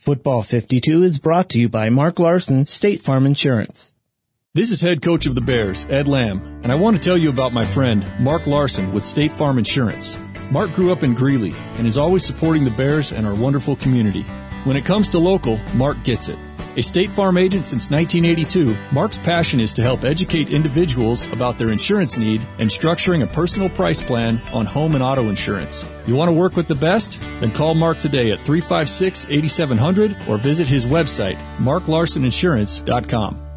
Football 52 is brought to you by Mark Larson, State Farm Insurance. This is head coach of the Bears, Ed Lamb, and I want to tell you about my friend, Mark Larson with State Farm Insurance. Mark grew up in Greeley and is always supporting the Bears and our wonderful community. When it comes to local, Mark gets it. A State Farm agent since 1982, Mark's passion is to help educate individuals about their insurance need and structuring a personal price plan on home and auto insurance. You want to work with the best? Then call Mark today at 356-8700 or visit his website, marklarsoninsurance.com.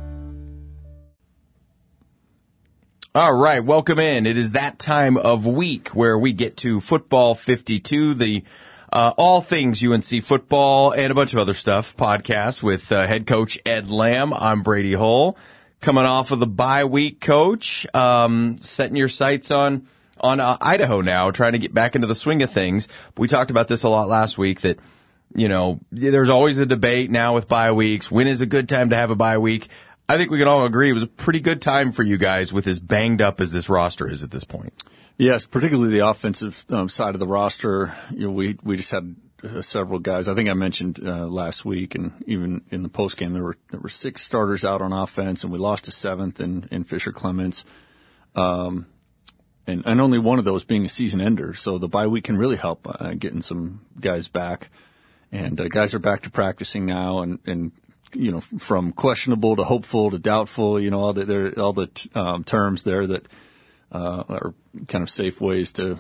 All right, welcome in. It is that time of week where we get to Football 52, the all things UNC football and a bunch of other stuff podcast with head coach Ed Lamb. I'm Brady Hull, coming off of the bye week, Coach. Setting your sights on Idaho now, trying to get back into the swing of things. We talked about this a lot last week that, you know, there's always a debate now with bye weeks. When is a good time to have a bye week? I think we can all agree it was a pretty good time for you guys with as banged up as this roster is at this point. Yes, particularly the offensive side of the roster. You know, we just had several guys. I think I mentioned last week, and even in the postgame, there were 6 starters out on offense, and we lost a 7th in Fisher Clements, and only one of those being a season ender. So the bye week can really help getting some guys back, and guys are back to practicing now, and you know, from questionable to hopeful to doubtful. You know, all the terms there that are kind of safe ways to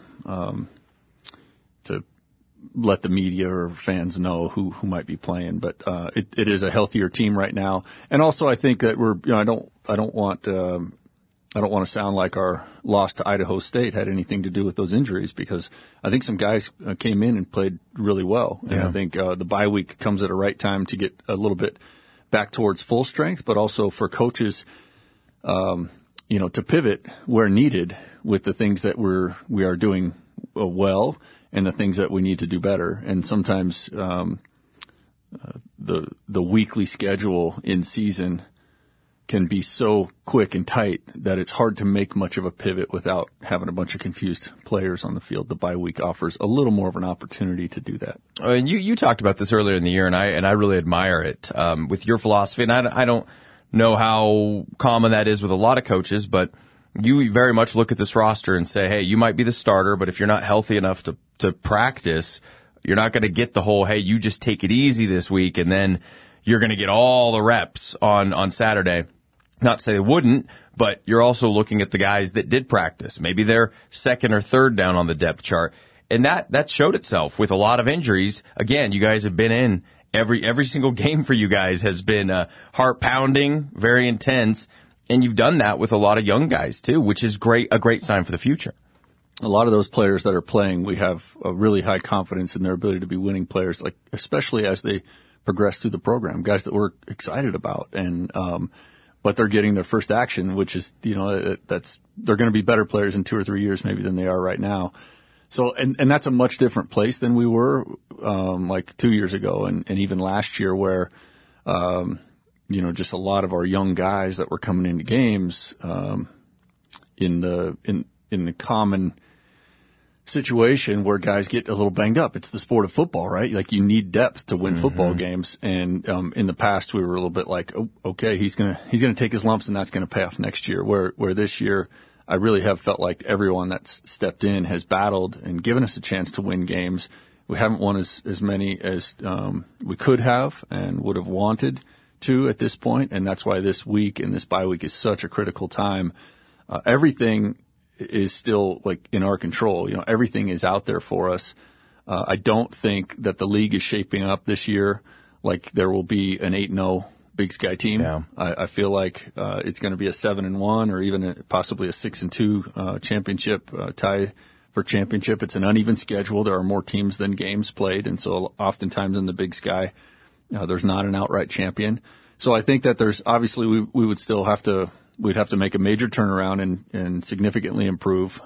let the media or fans know who might be playing. But it is a healthier team right now, and also I think that we're, you know, I don't want to sound like our loss to Idaho State had anything to do with those injuries, because I think some guys came in and played really well, and I think the bye week comes at a right time to get a little bit back towards full strength, but also for coaches, you know, to pivot where needed with the things that we are doing well and the things that we need to do better. And sometimes the weekly schedule in season can be so quick and tight that it's hard to make much of a pivot without having a bunch of confused players on the field. The bye week offers a little more of an opportunity to do that. And you talked about this earlier in the year, and I really admire it with your philosophy. And I don't know how common that is with a lot of coaches, but you very much look at this roster and say, hey, you might be the starter, but if you're not healthy enough to practice, you're not going to get the whole, hey, you just take it easy this week, and then you're going to get all the reps on Saturday. Not to say they wouldn't, but you're also looking at the guys that did practice. Maybe they're second or third down on the depth chart. And that showed itself with a lot of injuries. Again, you guys have been in every single game for you guys has been heart pounding, very intense. And you've done that with a lot of young guys too, which is a great sign for the future. A lot of those players that are playing, we have a really high confidence in their ability to be winning players, like especially as they progress through the program, guys that we're excited about. And, but they're getting their first action, which is, you know, they're going to be better players in 2 or 3 years maybe than they are right now. So, and that's a much different place than we were, like 2 years ago and even last year where, you know, just a lot of our young guys that were coming into games, in the common situation where guys get a little banged up. It's the sport of football, right? Like you need depth to win football games. And, in the past we were a little bit like, oh, okay, he's going to take his lumps and that's going to pay off next year. Where this year I really have felt like everyone that's stepped in has battled and given us a chance to win games. We haven't won as many as, we could have and would have wanted to at this point. And that's why this week and this bye week is such a critical time. Everything is still like in our control. You know, everything is out there for us. I don't think that the league is shaping up this year like there will be an 8-0 Big Sky team. Yeah. I feel like it's going to be a 7-1 or even possibly a 6-2 championship tie for championship. It's an uneven schedule. There are more teams than games played, and so oftentimes in the Big Sky, there's not an outright champion. So I think that there's obviously we would still have to. We'd have to make a major turnaround and significantly improve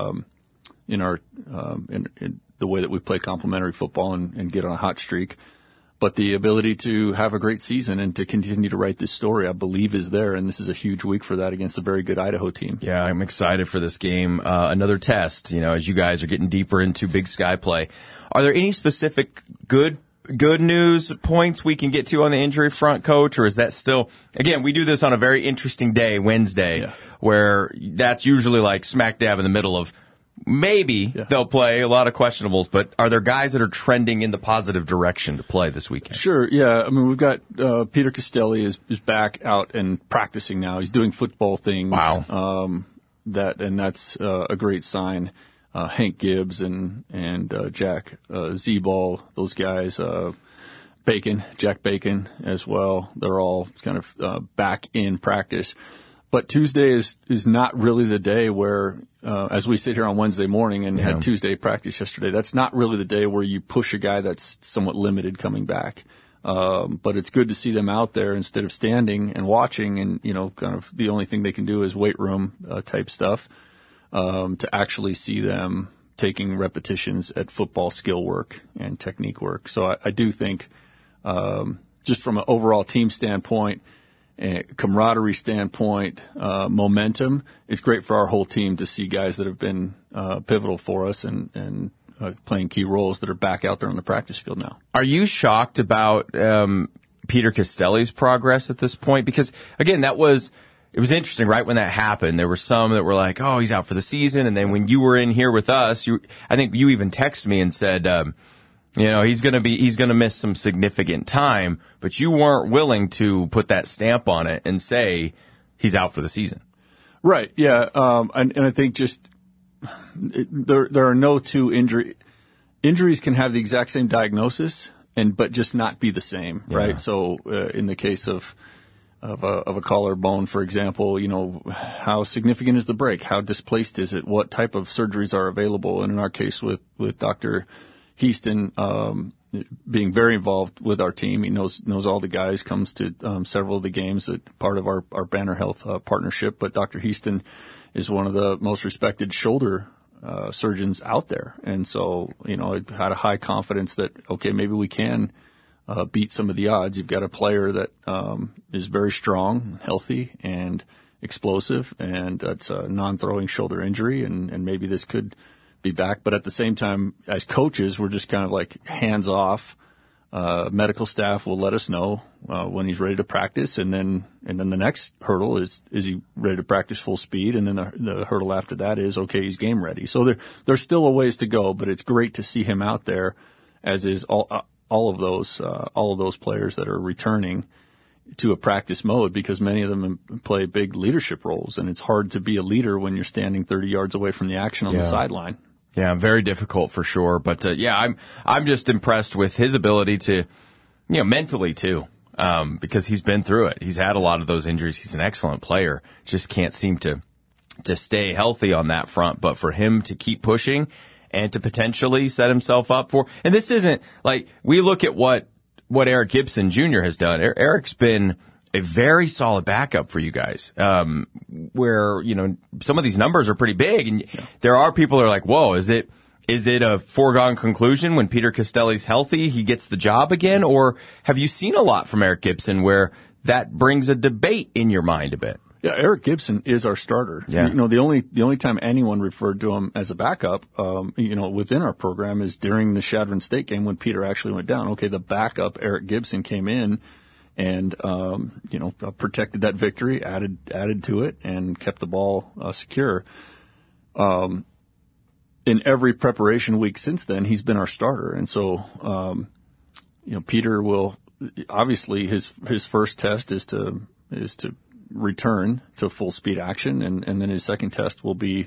in our in the way that we play complementary football and get on a hot streak. But the ability to have a great season and to continue to write this story, I believe, is there. And this is a huge week for that against a very good Idaho team. Yeah, I'm excited for this game. Another test, you know, as you guys are getting deeper into Big Sky play. Are there any specific good good news points we can get to on the injury front, Coach, or is that still, again, we do this on a very interesting day, Wednesday, where that's usually like smack dab in the middle of maybe they'll play, a lot of questionables, but are there guys that are trending in the positive direction to play this weekend? Sure, yeah. I mean, we've got Peter Castelli is back out and practicing now. He's doing football things. Wow. That's a great sign. Hank Gibbs and Jack Zeball, those guys, Jack Bacon as well. They're all kind of back in practice. But Tuesday is not really the day where, as we sit here on Wednesday morning and had Tuesday practice yesterday, that's not really the day where you push a guy that's somewhat limited coming back. But it's good to see them out there instead of standing and watching and, kind of the only thing they can do is weight room type stuff. To actually see them taking repetitions at football skill work and technique work. So I do think, just from an overall team standpoint, camaraderie standpoint, momentum, it's great for our whole team to see guys that have been pivotal for us and playing key roles that are back out there on the practice field now. Are you shocked about Peter Castelli's progress at this point? Because, again, it was interesting, right, when that happened. There were some that were like, oh, he's out for the season. And then when you were in here with us, I think you even texted me and said, he's going to miss some significant time, but you weren't willing to put that stamp on it and say he's out for the season. Right. Yeah. And I think there are no two injuries can have the exact same diagnosis but just not be the same. Right. Yeah. So, in the case of a collarbone, for example, how significant is the break? How displaced is it? What type of surgeries are available? And in our case with Dr. Heaston, being very involved with our team, he knows all the guys, comes to several of the games that part of our Banner Health partnership. But Dr. Heaston is one of the most respected shoulder surgeons out there. And so, I had a high confidence that, okay, maybe we can beat some of the odds. You've got a player that is very strong, healthy, and explosive, and it's a non-throwing shoulder injury, and maybe this could be back. But at the same time, as coaches, we're just kind of like hands off. Medical staff will let us know when he's ready to practice, and then the next hurdle is he ready to practice full speed, and then the hurdle after that is, okay, he's game ready. So there's still a ways to go, but it's great to see him out there, as is all of those players that are returning to a practice mode, because many of them play big leadership roles, and it's hard to be a leader when you're standing 30 yards away from the action on the sideline. Yeah, very difficult for sure. But I'm just impressed with his ability to, mentally too, because he's been through it. He's had a lot of those injuries. He's an excellent player. Just can't seem to stay healthy on that front. But for him to keep pushing and to potentially set himself up for, and this isn't like, we look at what Eric Gibson Jr. has done. Eric's been a very solid backup for you guys, where, some of these numbers are pretty big, and there are people that are like, whoa, is it a foregone conclusion when Peter Castelli's healthy, he gets the job again? Or have you seen a lot from Eric Gibson where that brings a debate in your mind a bit? Yeah, Eric Gibson is our starter. Yeah. The only time anyone referred to him as a backup, within our program is during the Chadron State game when Peter actually went down. Okay, the backup, Eric Gibson, came in and, protected that victory, added to it, and kept the ball secure. In every preparation week since then, he's been our starter. And so, Peter will, obviously his first test is to return to full speed action. And then his second test will be,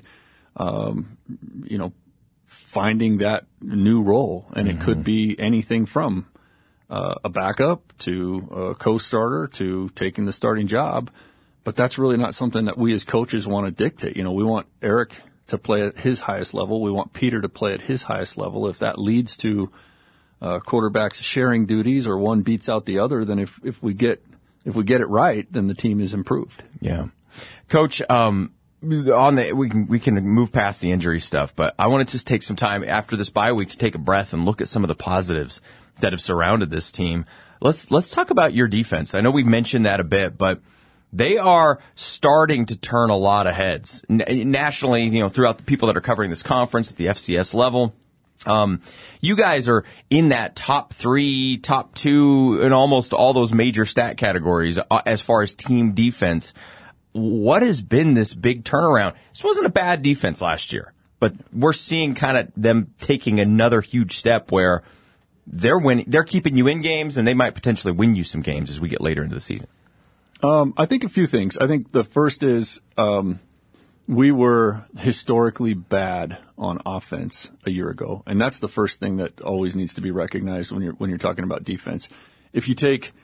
finding that new role. And it could be anything from a backup to a co-starter to taking the starting job. But that's really not something that we as coaches want to dictate. We want Eric to play at his highest level. We want Peter to play at his highest level. If that leads to quarterbacks sharing duties or one beats out the other, then if we get it right, then the team is improved. Yeah. Coach, we can move past the injury stuff, but I want to just take some time after this bye week to take a breath and look at some of the positives that have surrounded this team. Let's talk about your defense. I know we've mentioned that a bit, but they are starting to turn a lot of heads nationally, throughout the people that are covering this conference at the FCS level. You guys are in that top 3, top 2 in almost all those major stat categories as far as team defense. What has been this big turnaround? This wasn't a bad defense last year, but we're seeing kind of them taking another huge step where they're winning, they're keeping you in games, and they might potentially win you some games as we get later into the season. I think a few things. I think the first is we were historically bad on offense a year ago, and that's the first thing that always needs to be recognized when you're talking about defense. If you take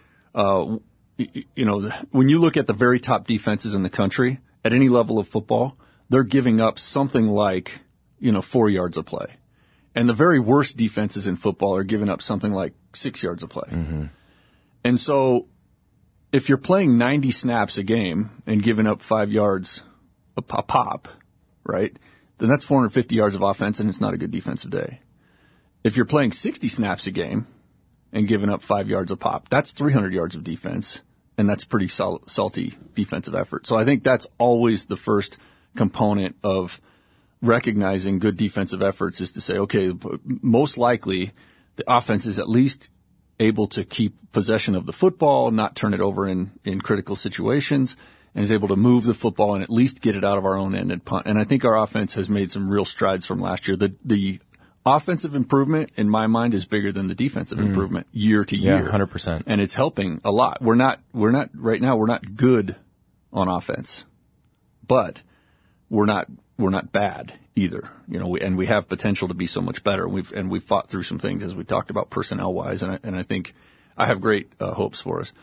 when you look at the very top defenses in the country at any level of football, they're giving up something like, 4 yards of play. And the very worst defenses in football are giving up something like 6 yards of play. Mm-hmm. And so if you're playing 90 snaps a game and giving up 5 yards a pop, right, then that's 450 yards of offense, and it's not a good defensive day. If you're playing 60 snaps a game and giving up 5 yards a pop, that's 300 yards of defense. And that's pretty salty defensive effort. So I think that's always the first component of recognizing good defensive efforts is to say, okay, most likely the offense is at least able to keep possession of the football, not turn it over in critical situations, and is able to move the football and at least get it out of our own end and punt. And I think our offense has made some real strides from last year. The offensive improvement, in my mind, is bigger than the defensive improvement year to year. Yeah, 100%. And it's helping a lot. We're not right now, we're not good on offense, but we're not bad either. And we have potential to be so much better. We've fought through some things, as we talked about, personnel wise. And I think I have great hopes for us.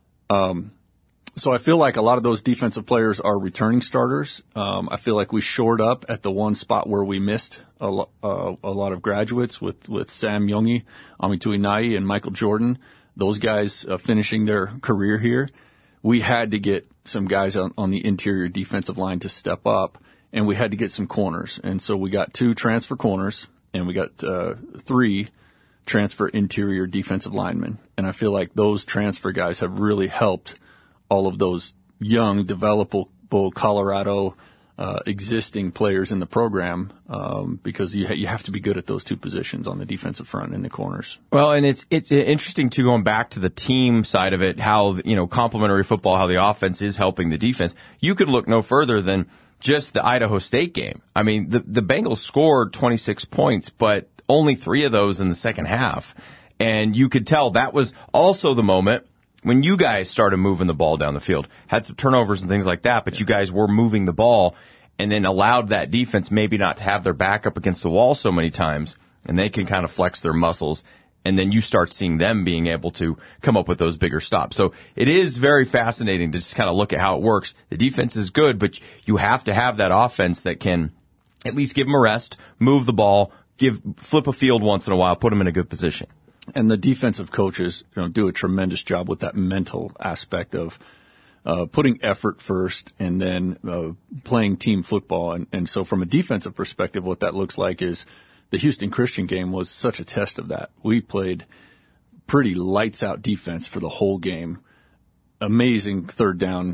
So I feel like a lot of those defensive players are returning starters. I feel like we shored up at the one spot where we missed a lot of graduates with Sam Youngie, Amitu Inai, and Michael Jordan. Those guys finishing their career here. We had to get some guys on the interior defensive line to step up, and we had to get some corners. And so we got 2 transfer corners, and we got 3 transfer interior defensive linemen. And I feel like those transfer guys have really helped all of those young, developable Colorado existing players in the program because you have to be good at those 2 positions on the defensive front and the corners. Well, and it's interesting, too, going back to the team side of it, how, complementary football, how the offense is helping the defense. You could look no further than just the Idaho State game. I mean, the Bengals scored 26 points, but only 3 of those in the second half. And you could tell that was also the moment when you guys started moving the ball down the field. Had some turnovers and things like that, but you guys were moving the ball and then allowed that defense maybe not to have their back up against the wall so many times, and they can kind of flex their muscles, and then you start seeing them being able to come up with those bigger stops. So it is very fascinating to just kind of look at how it works. The defense is good, but you have to have that offense that can at least give them a rest, move the ball, flip a field once in a while, put them in a good position. And the defensive coaches, do a tremendous job with that mental aspect of putting effort first and then playing team football. And so from a defensive perspective, what that looks like is the Houston Christian game was such a test of that. We played pretty lights out defense for the whole game. Amazing third down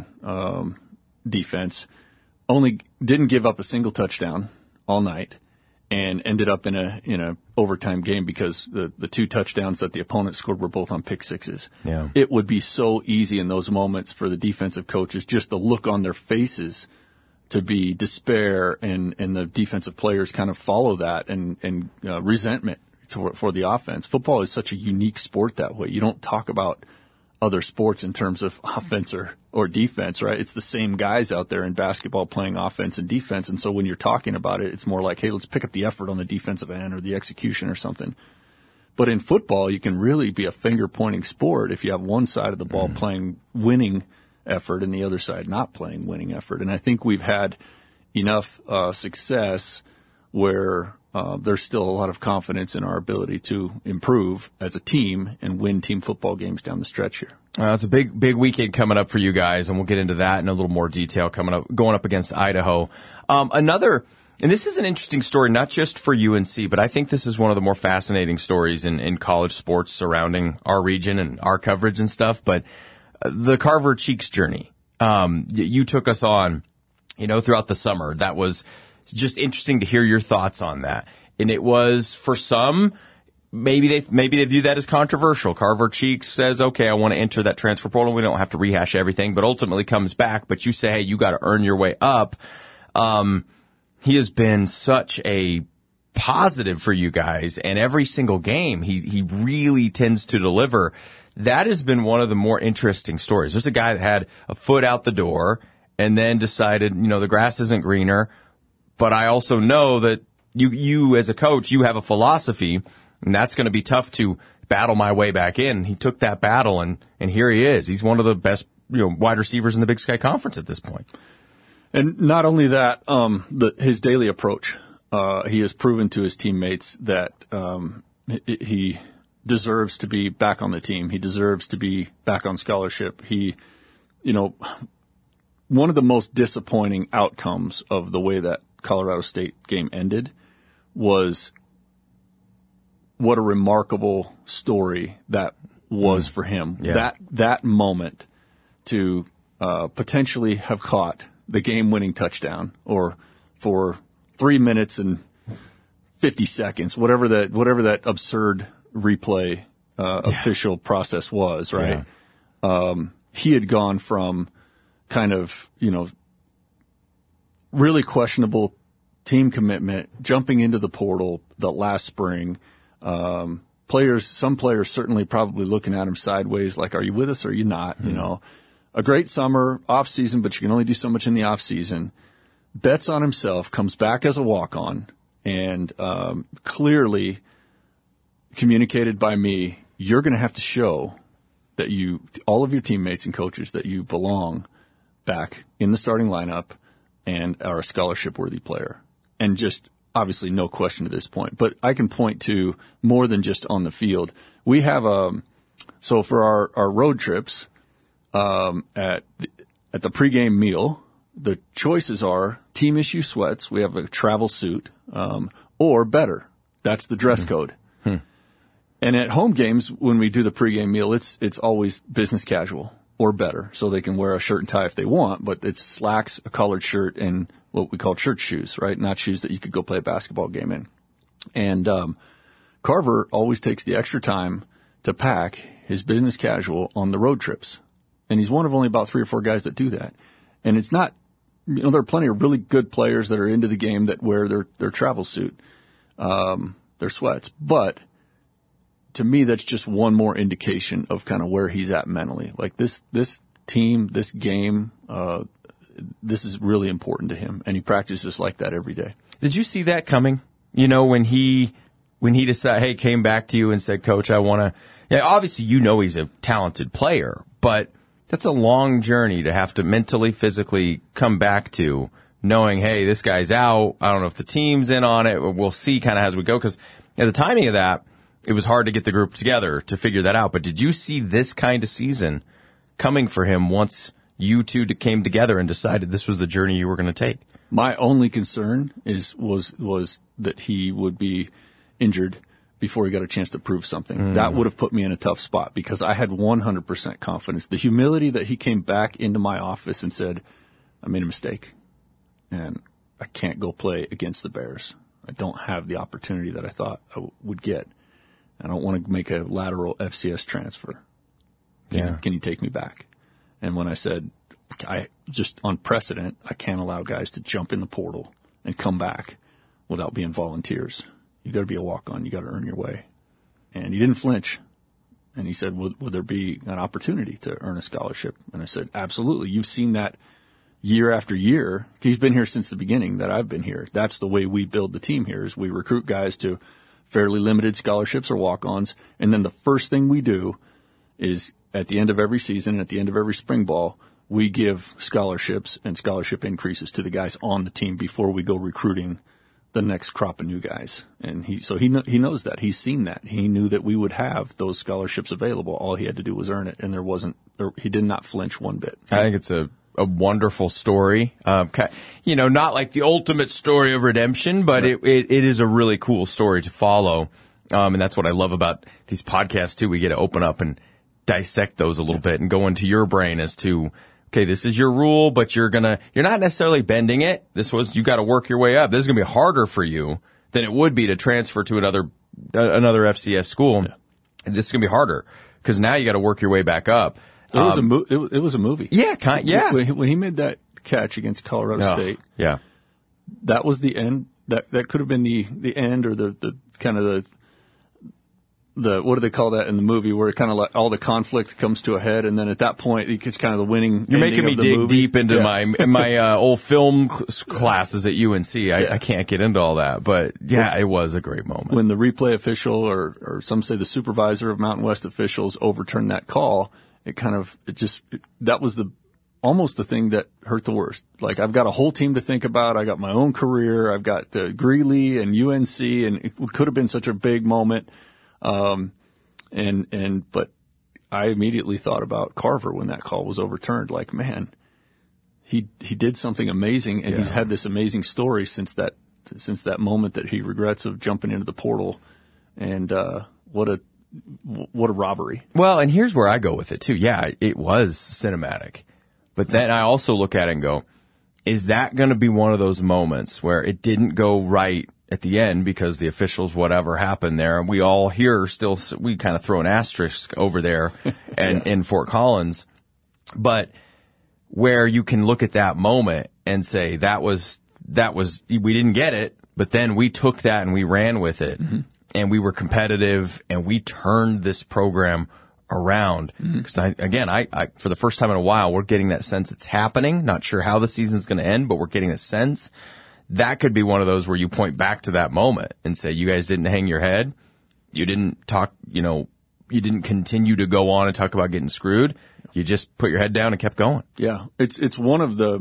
defense. Only didn't give up a single touchdown all night. And ended up in a overtime game because the 2 touchdowns that the opponent scored were both on pick sixes. Yeah. It would be so easy in those moments for the defensive coaches, just the look on their faces to be despair, and the defensive players kind of follow that and resentment for the offense. Football is such a unique sport that way. You don't talk about other sports in terms of offense or defense, right? It's the same guys out there in basketball playing offense and defense. And so when you're talking about it, it's more like, hey, let's pick up the effort on the defensive end or the execution or something. But in football, you can really be a finger-pointing sport if you have one side of the ball playing winning effort and the other side not playing winning effort. And I think we've had enough success where there's still a lot of confidence in our ability to improve as a team and win team football games down the stretch here. It's a big weekend coming up for you guys, and we'll get into that in a little more detail going up against Idaho. And this is an interesting story, not just for UNC, but I think this is one of the more fascinating stories in college sports surrounding our region and our coverage and stuff. But the Carver Cheeks journey, you took us on, throughout the summer. That was just interesting to hear your thoughts on that. And it was, for some, maybe they view that as controversial. Carver Cheeks says, okay, I want to enter that transfer portal. We don't have to rehash everything, but ultimately comes back. But you say, hey, you got to earn your way up. He has been such a positive for you guys, and every single game he really tends to deliver. That has been one of the more interesting stories. There's a guy that had a foot out the door and then decided, the grass isn't greener, but I also know that you as a coach, you have a philosophy, and that's going to be tough to battle my way back in. He took that battle, and here he is. He's one of the best wide receivers in the Big Sky Conference at this point. And not only that, his daily approach. He has proven to his teammates that he deserves to be back on the team. He deserves to be back on scholarship. One of the most disappointing outcomes of the way that Colorado State game ended was what a remarkable story that was for him. Yeah. That moment to potentially have caught the game-winning touchdown, or for 3 minutes and 50 seconds, whatever that absurd replay official process was, right? Yeah. He had gone from kind of, really questionable team commitment, jumping into the portal the last spring. Some players certainly probably looking at him sideways, like, are you with us or are you not? Mm-hmm. A great summer, off season, but you can only do so much in the off season. Bets on himself, comes back as a walk-on, and clearly communicated by me, you're going to have to show that all of your teammates and coaches, that you belong back in the starting lineup and are a scholarship-worthy player. And just obviously no question at this point. But I can point to more than just on the field. We have so for our road trips at the pregame meal, the choices are team issue sweats. We have a travel suit, or better. That's the dress code. And at home games, when we do the pregame meal, it's always business casual or better. So they can wear a shirt and tie if they want, but it's slacks, a collared shirt, and what we call church shoes, right? Not shoes that you could go play a basketball game in. And Carver always takes the extra time to pack his business casual on the road trips. And he's one of only about 3 or 4 guys that do that. And it's not, there are plenty of really good players that are into the game that wear their travel suit, their sweats. But to me, that's just one more indication of kind of where he's at mentally. Like this team, this game, this is really important to him, and he practices like that every day. Did you see that coming? When he decided, hey, came back to you and said, Coach, I want to. Yeah, obviously, he's a talented player, but that's a long journey to have to mentally, physically come back to, knowing, hey, this guy's out. I don't know if the team's in on it. We'll see kind of as we go, because at the timing of that, it was hard to get the group together to figure that out. But did you see this kind of season coming for him once you two came together and decided this was the journey you were going to take? My only concern was that he would be injured before he got a chance to prove something. That would have put me in a tough spot, because I had 100% confidence. The humility that he came back into my office and said, I made a mistake, and I can't go play against the Bears. I don't have the opportunity that I thought I would get. I don't want to make a lateral FCS transfer. Can you take me back? And when I said, just on precedent, I can't allow guys to jump in the portal and come back without being volunteers. You got to be a walk-on. You got to earn your way. And he didn't flinch. And he said, would there be an opportunity to earn a scholarship? And I said, absolutely. You've seen that year after year. He's been here since the beginning that I've been here. That's the way we build the team here, is we recruit guys to fairly limited scholarships or walk-ons. And then the first thing we do is at the end of every season, at the end of every spring ball, we give scholarships and scholarship increases to the guys on the team before we go recruiting the next crop of new guys. And he knows that. He's seen that. He knew that we would have those scholarships available. All he had to do was earn it. And he did not flinch one bit. I think it's a wonderful story. Not like the ultimate story of redemption, but right. It is a really cool story to follow. And that's what I love about these podcasts too. We get to open up and dissect those a little bit and go into your brain as to, okay, this is your rule, but you're not necessarily bending it. You got to work your way up. This is going to be harder for you than it would be to transfer to another FCS school. Yeah. And this is going to be harder because now you got to work your way back up. It was a movie. Yeah, When he made that catch against Colorado State, yeah, that was the end. That could have been the end, or the kind of the what do they call that in the movie, where it kind of like all the conflict comes to a head, and then at that point it's kind of the winning. You're making me dig movie. Deep into my old film classes at UNC. I can't get into all that, but yeah, it was a great moment when the replay official, or some say the supervisor of Mountain West officials, overturned that call. That was almost the thing that hurt the worst. Like, I've got a whole team to think about. I got my own career. I've got Greeley and UNC, and it could have been such a big moment. But I immediately thought about Carver when that call was overturned. Like, man, he did something amazing, and he's had this amazing story since that moment that he regrets of jumping into the portal. And what a robbery. Well, and here's where I go with it too. Yeah, it was cinematic. But then I also look at it and go, is that going to be one of those moments where it didn't go right at the end because the officials, whatever happened there, we all here still, we kind of throw an asterisk over there and in Fort Collins, but where you can look at that moment and say that was, we didn't get it, but then we took that and we ran with it. Mm-hmm. And we were competitive, and we turned this program around. Because I for the first time in a while, we're getting that sense it's happening. Not sure how the season's going to end, but we're getting a sense. That could be one of those where you point back to that moment and say, you guys didn't hang your head. You didn't talk, you didn't continue to go on and talk about getting screwed. You just put your head down and kept going. Yeah. It's one of the,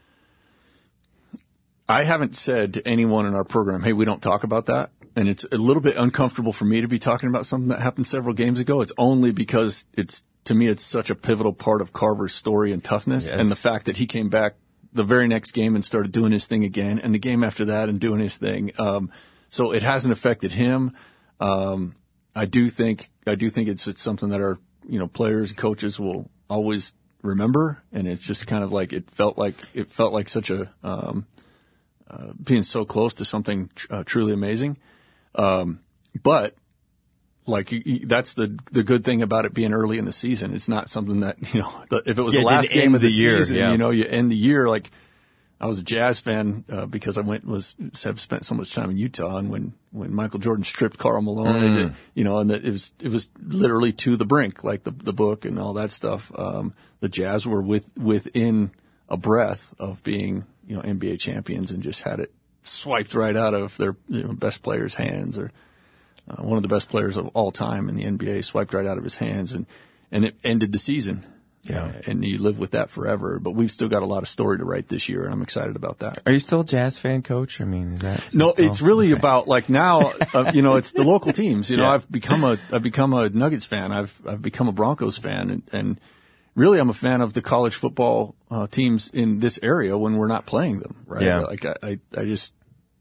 I haven't said to anyone in our program, hey, we don't talk about that. And it's a little bit uncomfortable for me to be talking about something that happened several games ago. It's only because to me, it's such a pivotal part of Carver's story and toughness. Yes. And the fact that he came back the very next game and started doing his thing again, and the game after that and doing his thing. So it hasn't affected him. I do think it's something that our, players and coaches will always remember. And it's just kind of like, it felt like such a, being so close to something truly amazing. But like that's the good thing about it being early in the season. It's not something that, if it was the last game of the season, you end the year. Like, I was a Jazz fan, because I have spent so much time in Utah, and when Michael Jordan stripped Karl Malone, and that it was literally to the brink, like the book and all that stuff. The Jazz were within a breath of being, NBA champions, and just had it swiped right out of their best player's hands, or one of the best players of all time in the NBA swiped right out of his hands, and it ended the season. Yeah. And you live with that forever. But we've still got a lot of story to write this year, and I'm excited about that. Are you still a Jazz fan, Coach? I mean, No, it's really about, like, now, it's the local teams. I've become a Nuggets fan. I've become a Broncos fan, and really I'm a fan of the college football teams in this area when we're not playing them, right? Yeah. Like, I just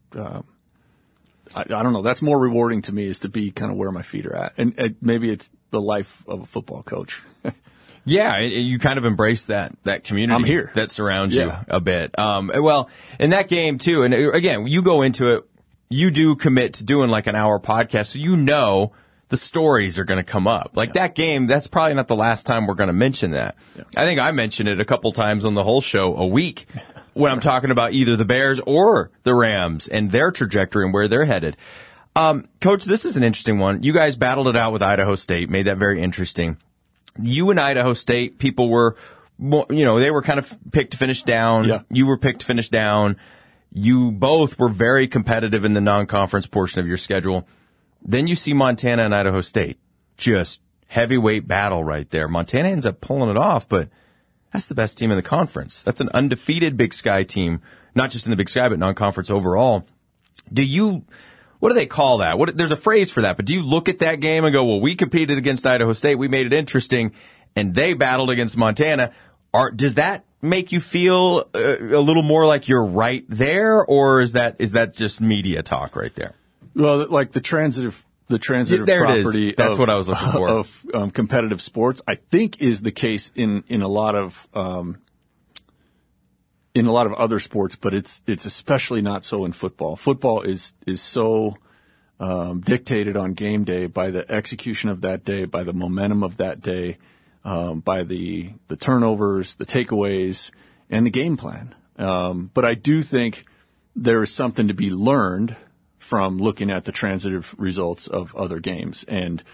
I don't know. That's more rewarding to me, is to be kind of where my feet are at. And maybe it's the life of a football coach. Yeah, you kind of embrace that community. I'm here. That surrounds you a bit. Well, in that game too, and again, you go into it, you do commit to doing like an hour podcast, so the stories are going to come up. Like that game, that's probably not the last time we're going to mention that. Yeah. I think I mentioned it a couple times on the whole show a week when I'm talking about either the Bears or the Rams and their trajectory and where they're headed. Coach, this is an interesting one. You guys battled it out with Idaho State, made that very interesting. You and Idaho State, people were, they were kind of picked to finish down. Yeah. You were picked to finish down. You both were very competitive in the non-conference portion of your schedule. Then you see Montana and Idaho State. Just heavyweight battle right there. Montana ends up pulling it off, but that's the best team in the conference. That's an undefeated Big Sky team, not just in the Big Sky, but non-conference overall. What do they call that? There's a phrase for that, but do you look at that game and go, well, we competed against Idaho State, we made it interesting, and they battled against Montana. Does that make you feel a little more like you're right there, or is that just media talk right there? Well, like the transitive there property. It is. That's what I was looking for. Of competitive sports, I think, is the case in a lot of in a lot of other sports, but it's especially not so in football. Football is so dictated on game day by the execution of that day, by the momentum of that day, by the turnovers, the takeaways, and the game plan. But I do think there is something to be learned from looking at the transitive results of other games. And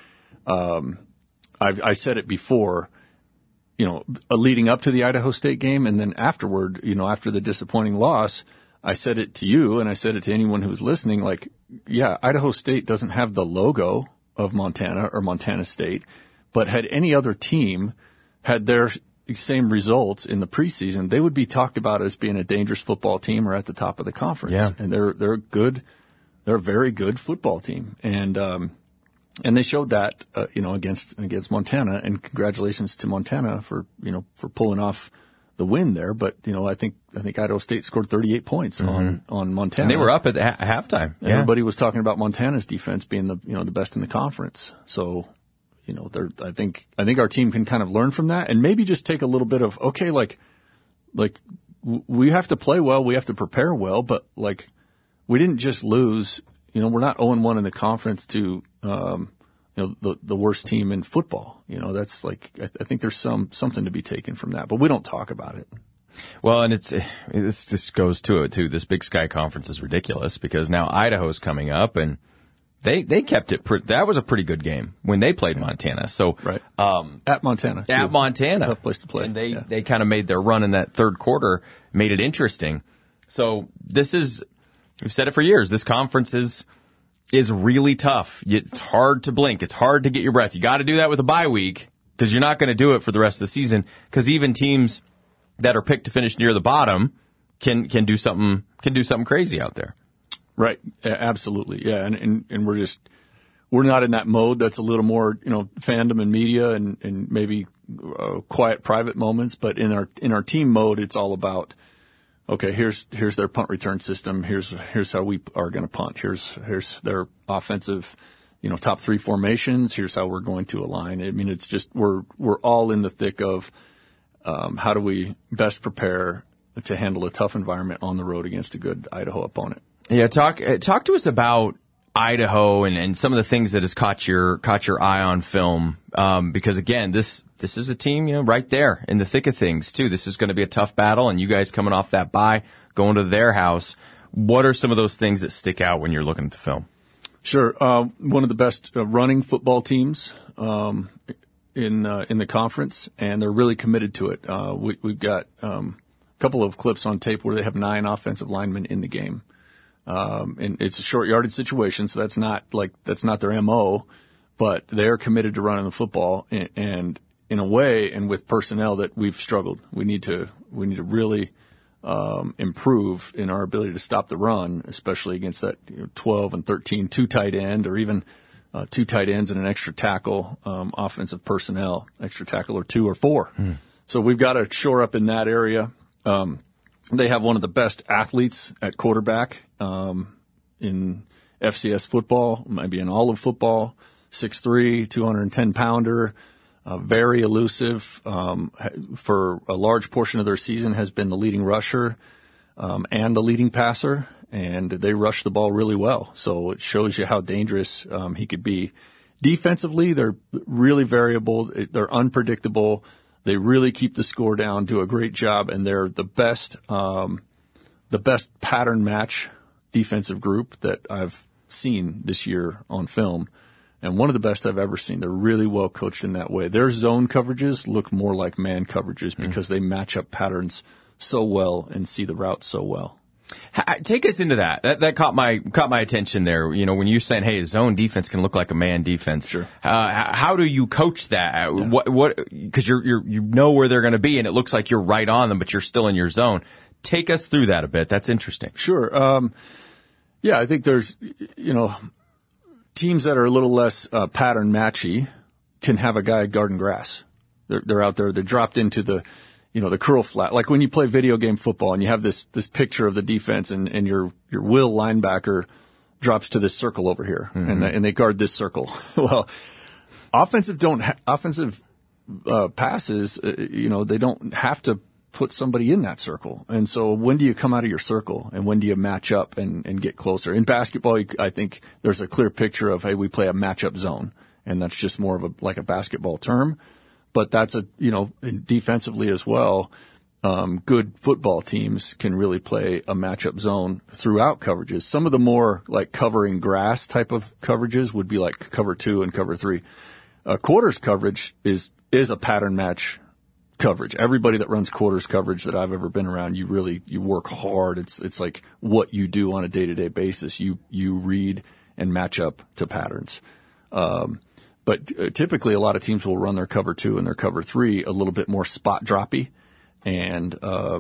I said it before, leading up to the Idaho State game, and then afterward, after the disappointing loss, I said it to you and I said it to anyone who was listening, Idaho State doesn't have the logo of Montana or Montana State, but had any other team had their same results in the preseason, they would be talked about as being a dangerous football team or at the top of the conference. Yeah. And they're a very good football team. And they showed that, against Montana, and congratulations to Montana for pulling off the win there. But, I think Idaho State scored 38 points on Montana. And they were up at halftime. And everybody was talking about Montana's defense being the best in the conference. So, I think our team can kind of learn from that and maybe just take a little bit of, okay, we have to play well, we have to prepare well, but we didn't just lose. We're not 0-1 in the conference to, the worst team in football. That's I think there's something to be taken from that, but we don't talk about it. Well, and this just goes to it too. This Big Sky Conference is ridiculous because now Idaho's coming up and they kept it. That was a pretty good game when they played Montana. So, right. At Montana. At too. Montana. It's a tough place to play. And they kind of made their run in that third quarter, made it interesting. So we've said it for years. This conference is really tough. It's hard to blink. It's hard to get your breath. You got to do that with a bye week because you're not going to do it for the rest of the season because even teams that are picked to finish near the bottom can do something crazy out there. Right. Absolutely. Yeah. And we're not in that mode. That's a little more, fandom and media and maybe quiet private moments. But in our team mode, it's all about, okay, here's their punt return system. Here's how we are going to punt. Here's their offensive, top three formations. Here's how we're going to align. I mean, it's just, we're all in the thick of, how do we best prepare to handle a tough environment on the road against a good Idaho opponent. Yeah, talk to us about Idaho and some of the things that has caught your eye on film. Because again, this is a team, right there in the thick of things too. This is going to be a tough battle, and you guys coming off that bye, going to their house. What are some of those things that stick out when you're looking at the film? Sure. One of the best running football teams, in the conference, and they're really committed to it. We've got, a couple of clips on tape where they have 9 offensive linemen in the game. And it's a short yardage situation, so that's not their MO, but they're committed to running the football and in a way and with personnel that we've struggled. We need to really, improve in our ability to stop the run, especially against that 12 and 13, 2 tight end or even, 2 tight ends and an extra tackle, offensive personnel, extra tackle or 2 or 4. So we've got to shore up in that area. They have one of the best athletes at quarterback in FCS football, maybe in all of football, 6'3", 210-pounder, very elusive. For a large portion of their season has been the leading rusher and the leading passer, and they rush the ball really well. So it shows you how dangerous he could be. Defensively, they're really variable. They're unpredictable. They really keep the score down, do a great job, and they're the best pattern match defensive group that I've seen this year on film, and one of the best I've ever seen. They're really well coached in that way. Their zone coverages look more like man coverages because they match up patterns so well and see the routes so well. Take us into that. That caught my attention there. When you're saying, hey, zone defense can look like a man defense. Sure. How do you coach that? Yeah. What? Because you know where they're going to be, and it looks like you're right on them, but you're still in your zone. Take us through that a bit. That's interesting. Sure. Yeah, I think there's teams that are a little less pattern matchy can have a guy guarding grass. They're out there. They're dropped into the curl flat. Like when you play video game football and you have this picture of the defense and your will linebacker drops to this circle over here and they guard this circle. Well, offensive passes, they don't have to put somebody in that circle. And so when do you come out of your circle and when do you match up and get closer? In basketball, I think there's a clear picture of, hey, we play a matchup zone, and that's just more of a basketball term. But that's defensively as well. Good football teams can really play a matchup zone throughout coverages. Some of the more like covering grass type of coverages would be like cover 2 and cover 3. Quarters coverage is a pattern match coverage. Everybody that runs quarters coverage that I've ever been around, you work hard. It's like what you do on a day-to-day basis. You read and match up to patterns. But typically a lot of teams will run their cover 2 and their cover 3 a little bit more spot droppy and,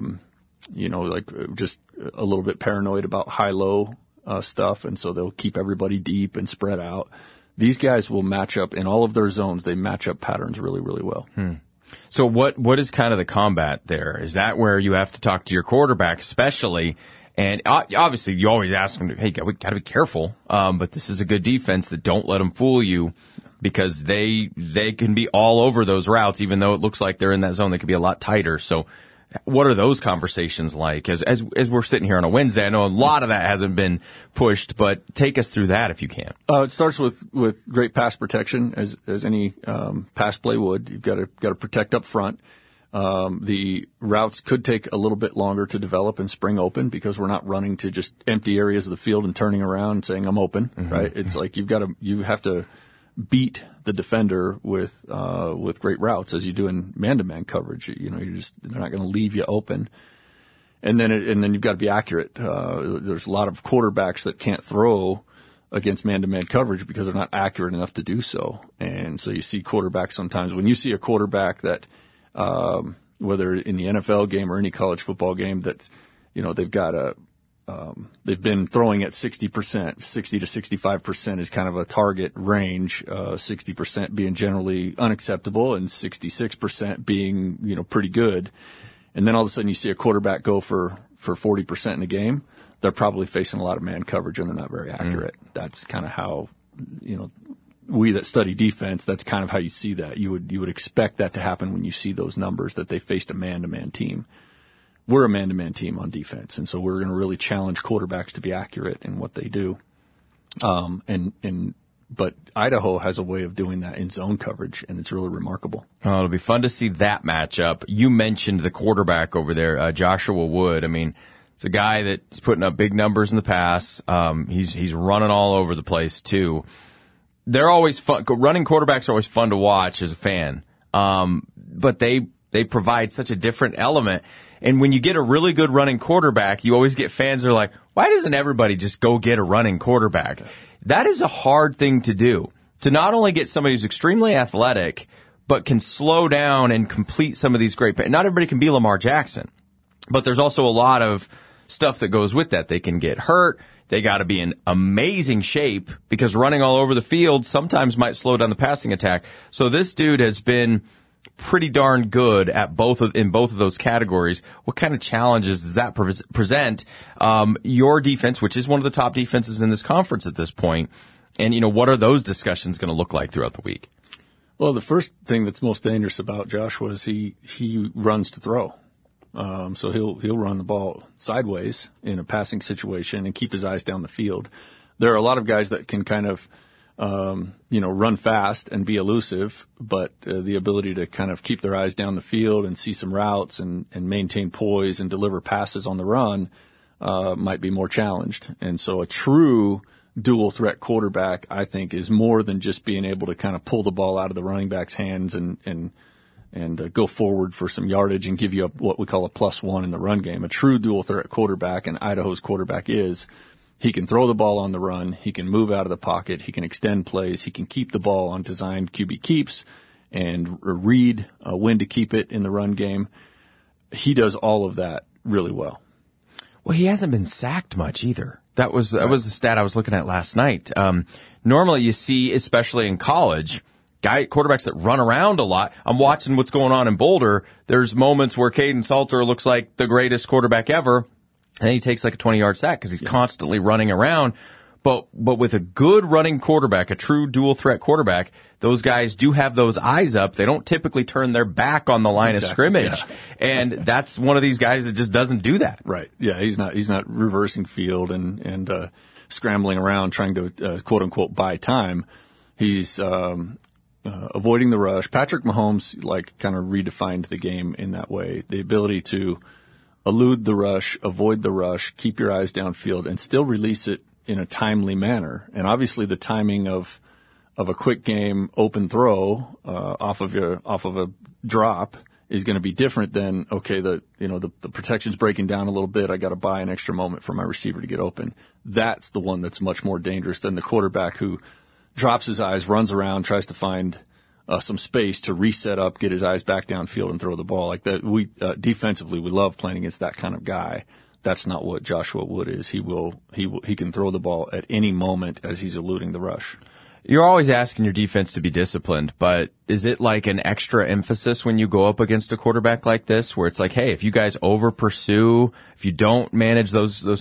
just a little bit paranoid about high-low stuff. And so they'll keep everybody deep and spread out. These guys will match up in all of their zones. They match up patterns really, really well. So what is kind of the combat there? Is that where you have to talk to your quarterback, especially? And obviously, you always ask them, hey, we got to be careful. But this is a good defense that don't let them fool you because they can be all over those routes, even though it looks like they're in that zone. They could be a lot tighter. So what are those conversations like? As we're sitting here on a Wednesday, I know a lot of that hasn't been pushed, but take us through that if you can. It starts with great pass protection, as any pass play would. You've got to protect up front. The routes could take a little bit longer to develop and spring open because we're not running to just empty areas of the field and turning around and saying I'm open, right? It's like you have to beat the defender with great routes as you do in man-to-man coverage. They're not going to leave you open. And then you've got to be accurate. There's a lot of quarterbacks that can't throw against man-to-man coverage because they're not accurate enough to do so. And so you see quarterbacks sometimes. When you see a quarterback that, whether in the NFL game or any college football game that, they've got they've been throwing at 60%, 60 to 65% is kind of a target range, 60% being generally unacceptable and 66% being, pretty good. And then all of a sudden you see a quarterback go for 40% in a game. They're probably facing a lot of man coverage and they're not very accurate. That's kind of how, we that study defense, that's kind of how you see that. You would expect that to happen when you see those numbers that they faced a man-to-man team. We're a man-to-man team on defense, and so we're going to really challenge quarterbacks to be accurate in what they do. But Idaho has a way of doing that in zone coverage, and it's really remarkable. Oh, it'll be fun to see that matchup. You mentioned the quarterback over there, Joshua Wood. I mean, it's a guy that's putting up big numbers in the pass. He's running all over the place too. They're always fun. Running quarterbacks are always fun to watch as a fan. But they provide such a different element. And when you get a really good running quarterback, you always get fans that are like, why doesn't everybody just go get a running quarterback? That is a hard thing to do. To not only get somebody who's extremely athletic, but can slow down and complete some of these great. Not everybody can be Lamar Jackson, but there's also a lot of stuff that goes with that. They can get hurt. They got to be in amazing shape because running all over the field sometimes might slow down the passing attack. So this dude has been pretty darn good at in both of those categories. What kind of challenges does that present your defense, which is one of the top defenses in this conference at this point? And, what are those discussions going to look like throughout the week? Well, the first thing that's most dangerous about Joshua is he runs to throw. So he'll run the ball sideways in a passing situation and keep his eyes down the field. There are a lot of guys that can kind of run fast and be elusive, but the ability to kind of keep their eyes down the field and see some routes and maintain poise and deliver passes on the run might be more challenged. And so a true dual threat quarterback, I think, is more than just being able to kind of pull the ball out of the running back's hands and go forward for some yardage and give you what we call a +1 in the run game. A true dual threat quarterback, and Idaho's quarterback he can throw the ball on the run. He can move out of the pocket. He can extend plays. He can keep the ball on designed QB keeps and read when to keep it in the run game. He does all of that really well. Well, he hasn't been sacked much either. That was the stat I was looking at last night. Normally you see, especially in college, quarterbacks that run around a lot. I'm watching what's going on in Boulder. There's moments where Caden Salter looks like the greatest quarterback ever, and he takes like a 20-yard sack because he's constantly running around. But with a good running quarterback, a true dual threat quarterback, those guys do have those eyes up. They don't typically turn their back on the line of scrimmage. Yeah. And that's one of these guys that just doesn't do that. Right. Yeah. He's not reversing field and scrambling around trying to, quote unquote, buy time. He's, avoiding the rush. Patrick Mahomes, kind of redefined the game in that way. The ability to elude the rush, avoid the rush, keep your eyes downfield, and still release it in a timely manner. And obviously the timing of a quick game open throw, off of a drop is going to be different than, okay, the protection's breaking down a little bit. I got to buy an extra moment for my receiver to get open. That's the one that's much more dangerous than the quarterback who drops his eyes, runs around, tries to find some space to reset up, get his eyes back downfield and throw the ball like that. Defensively, we love playing against that kind of guy. That's not what Joshua Wood is. He can throw the ball at any moment as he's eluding the rush. You're always asking your defense to be disciplined, but is it like an extra emphasis when you go up against a quarterback like this, where it's like, hey, if you guys over pursue, if you don't manage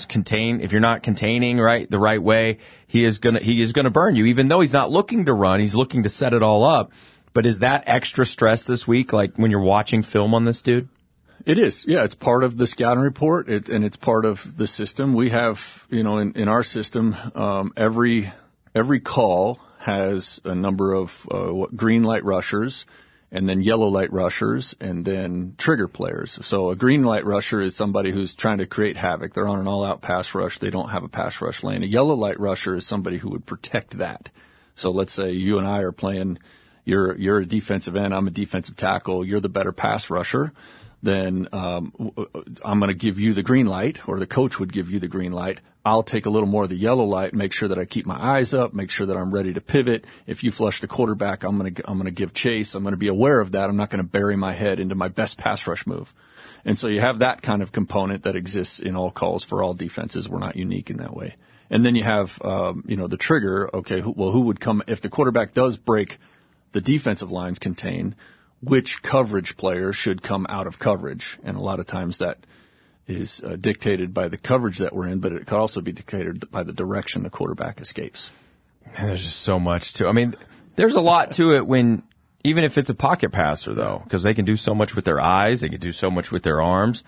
if you're not containing the right way, he is gonna burn you, even though he's not looking to run, he's looking to set it all up. But is that extra stress this week, like when you're watching film on this dude? It is. Yeah, it's part of the scouting report, and it's part of the system. We have, in our system, every call has a number of green light rushers and then yellow light rushers and then trigger players. So a green light rusher is somebody who's trying to create havoc. They're on an all-out pass rush. They don't have a pass rush lane. A yellow light rusher is somebody who would protect that. So let's say you and I are playing, you're a defensive end, I'm a defensive tackle, you're the better pass rusher. Then I'm going to give you the green light, or the coach would give you the green light. I'll take a little more of the yellow light, make sure that I keep my eyes up, make sure that I'm ready to pivot. If you flush the quarterback, I'm going to give chase. I'm going to be aware of that. I'm not going to bury my head into my best pass rush move. And so you have that kind of component that exists in all calls for all defenses. We're not unique in that way. And then you have, the trigger. Okay, who would come if the quarterback does break the defensive lines contain? Which coverage player should come out of coverage? And a lot of times that is dictated by the coverage that we're in, but it could also be dictated by the direction the quarterback escapes. There's just so much to it. I mean, there's a lot to it even if it's a pocket passer though, because they can do so much with their eyes, they can do so much with their arms.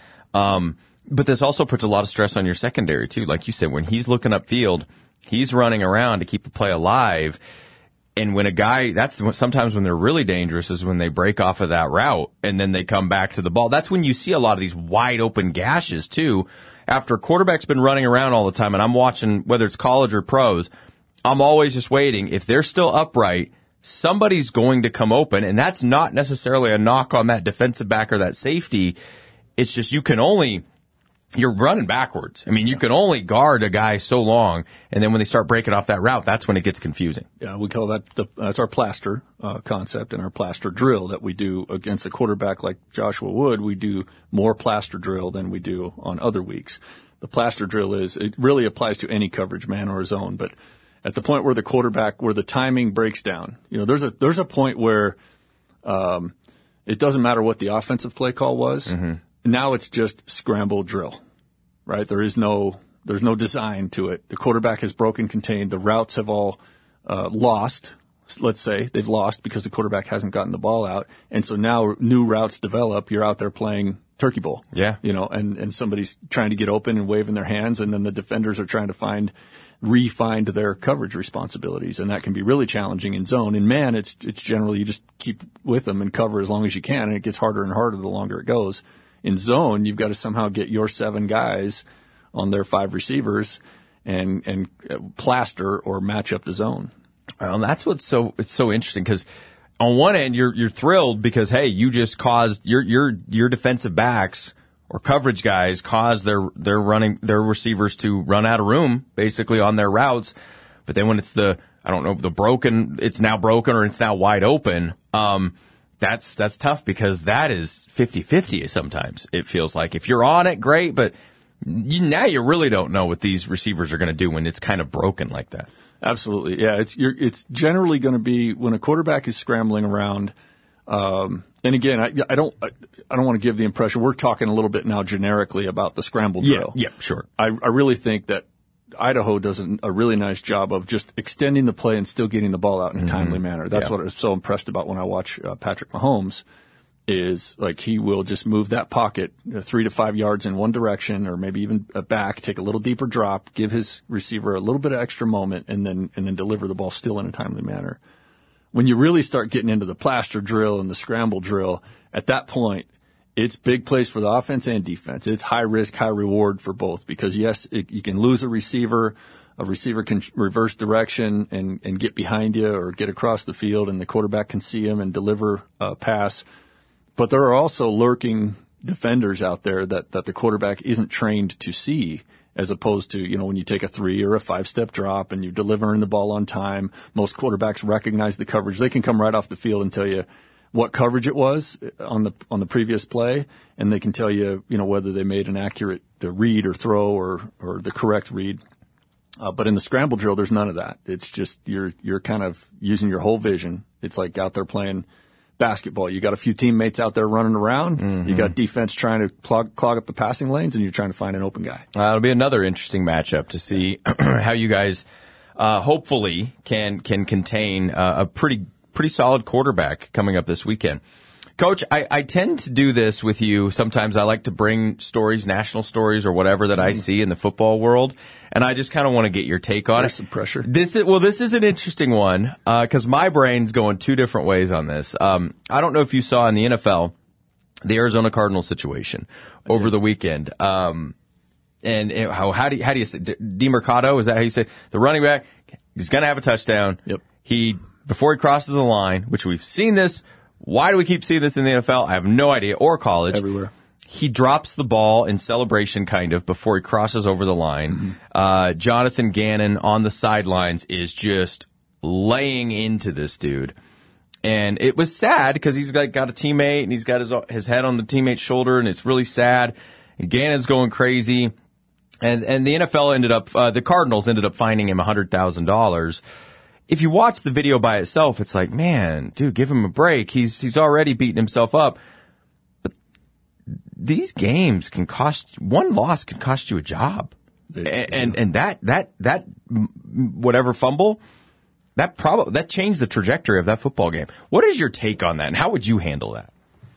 But this also puts a lot of stress on your secondary too. Like you said, when he's looking upfield, he's running around to keep the play alive. And when sometimes when they're really dangerous is when they break off of that route and then they come back to the ball. That's when you see a lot of these wide open gashes too. After a quarterback's been running around all the time, and I'm watching, whether it's college or pros, I'm always just waiting. If they're still upright, somebody's going to come open, and that's not necessarily a knock on that defensive back or that safety. It's just you're running backwards. I mean, you can only guard a guy so long, and then when they start breaking off that route, that's when it gets confusing. Yeah, we call that that's our plaster concept and our plaster drill that we do against a quarterback like Joshua Wood. We do more plaster drill than we do on other weeks. The plaster drill it really applies to any coverage, man or zone, but at the point where the timing breaks down, there's a point where it doesn't matter what the offensive play call was. Mm-hmm. Now it's just scramble drill, right? There's no design to it. The quarterback has broken contained. The routes have all lost. Let's say they've lost because the quarterback hasn't gotten the ball out. And so now new routes develop. You're out there playing turkey bowl. Yeah. And somebody's trying to get open and waving their hands, and then the defenders are trying to re-find their coverage responsibilities. And that can be really challenging in zone. In man, it's generally you just keep with them and cover as long as you can, and it gets harder and harder the longer it goes. In zone, you've got to somehow get your 7 guys on their 5 receivers and plaster or match up the zone. Well, and that's it's so interesting, because on one end you're thrilled because, hey, you just caused your defensive backs or coverage guys caused their receivers to run out of room basically on their routes. But then when it's it's now broken or it's now wide open, that's tough, because that is 50-50 sometimes. It feels like if you're on it, great, but now you really don't know what these receivers are going to do when it's kind of broken like that. Absolutely. Yeah. It's generally going to be when a quarterback is scrambling around. And again, I don't want to give the impression we're talking a little bit now generically about the scramble drill. Yeah, sure. I really think that Idaho does a really nice job of just extending the play and still getting the ball out in a timely manner. That's what I was so impressed about when I watch Patrick Mahomes. Is like he will just move that pocket 3 to 5 yards in one direction, or maybe even back, take a little deeper drop, give his receiver a little bit of extra moment, and then deliver the ball still in a timely manner. When you really start getting into the plaster drill and the scramble drill, at that point, it's big plays for the offense and defense. It's high risk, high reward for both, because yes, you can lose a receiver. A receiver can reverse direction and get behind you or get across the field, and the quarterback can see him and deliver a pass. But there are also lurking defenders out there that the quarterback isn't trained to see, as opposed to, when you take a 3 or a 5-step drop and you're delivering the ball on time. Most quarterbacks recognize the coverage. They can come right off the field and tell you what coverage it was on the previous play, and they can tell you, whether they made an accurate read or throw or the correct read. But in the scramble drill, there's none of that. It's just you're kind of using your whole vision. It's like out there playing basketball. You got a few teammates out there running around. Mm-hmm. You got defense trying to clog up the passing lanes, and you're trying to find an open guy. It'll be another interesting matchup to see how you guys hopefully can contain a pretty solid quarterback coming up this weekend. Coach, I tend to do this with you. Sometimes I like to bring stories, national stories or whatever that I see in the football world, and I just kind of want to get your take on There's some pressure. This is an interesting one because my brain's going two different ways on this. I don't know if you saw in the NFL the Arizona Cardinals situation over the weekend. And how do you say DeMercado? Is that how you say the running back? He's going to have a touchdown. Yep. Before he crosses the line, which we've seen this. Why do we keep seeing this in the NFL? I have no idea. Or college. Everywhere. He drops the ball in celebration, kind of, before he crosses over the line. Mm-hmm. Jonathan Gannon on the sidelines is just laying into this dude. And it was sad because he's got a teammate and he's got his head on the teammate's shoulder, and it's really sad. And Gannon's going crazy. And the NFL the Cardinals ended up fining him $100,000. If you watch the video by itself, it's like, man, dude, give him a break. He's already beating himself up. But these games one loss can cost you a job. And that whatever fumble, that changed the trajectory of that football game. What is your take on that, and how would you handle that?